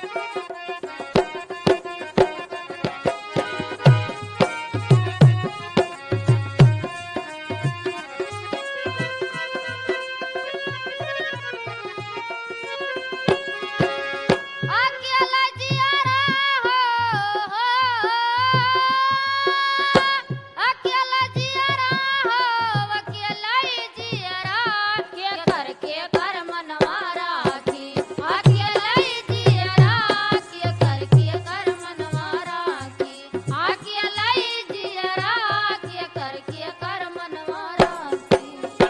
अकेला जियारा हो अकेला जियारा हो अकेला ही जियारा के कर मनवारा की अकेला ही जियारा के कर मनवारा की अकेला ही जियारा के कर मनवारा की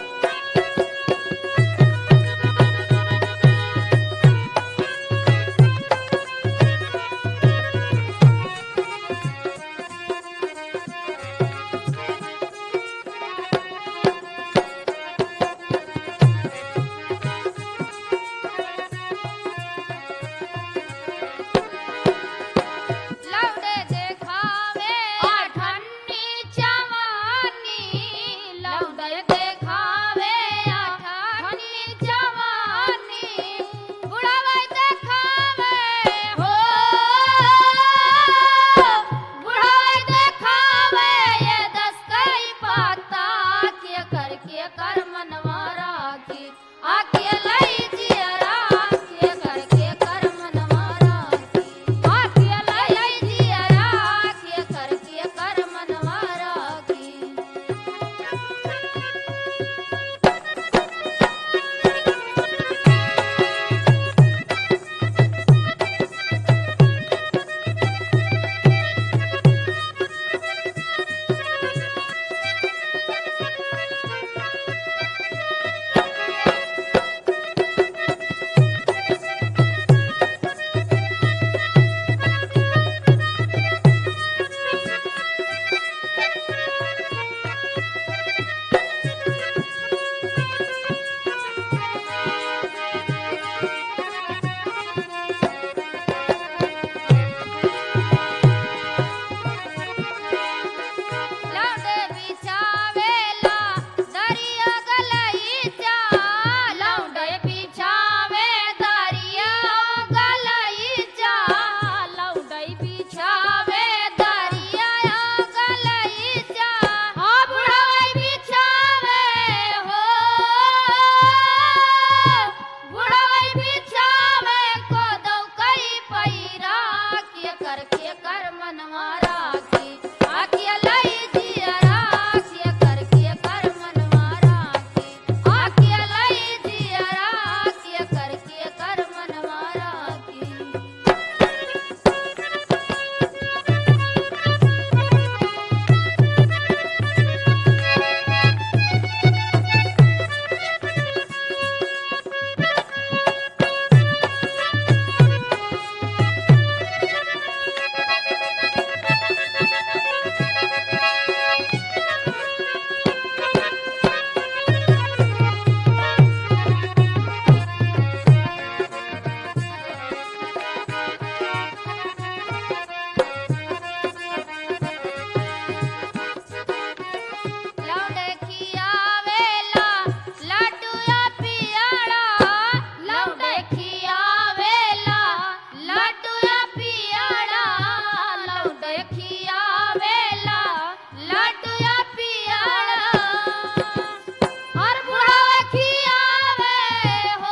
लौटे देखावे आठन्नी जवानी लौटे देखावे आठन्नी जवानी बुढ़ावे देखावे हो बुढ़ावे देखावे ये दस कई पाता के कर मनवारा की अकेला ही जियरा के कर मनवारा की अकेला ही जियरा के कर मनवारा की लौटे बिछावेला दरिया गलईचा लौटे बिछावे दरिया गलईचा लौटे बिछावे दरिया गलईचा हो बुढ़ावे बिछावे हो बुढ़ावे बिछावे को दौ कई पैरा के कर मनवारा की अकेला ही जियरा के कर मनवारा की अकेला ही जियरा के कर मनवारा की लौटे खियावेला लड्डूया पियाड़ा लौटे खियावेला लड्डूया पियाड़ा लौटे खियावेला लड्डूया पियाड़ा और बुढ़ावे खियावे हो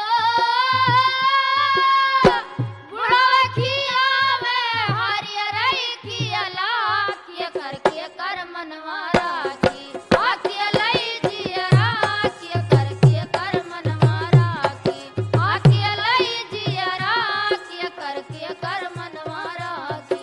बुढ़ावे खियावे हरियर खियला के कर मनवारा की अकेला ही जियरा के कर मनवारा की अकेला ही जियरा के कर मनवारा की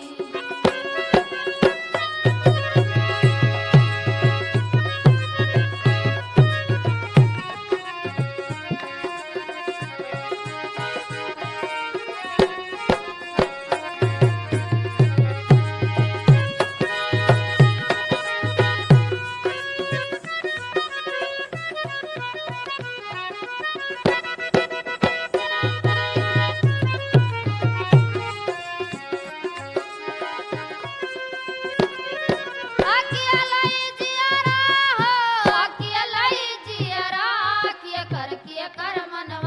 अकेला ही जियरा हो अकेला ही जियरा के कर मनवारा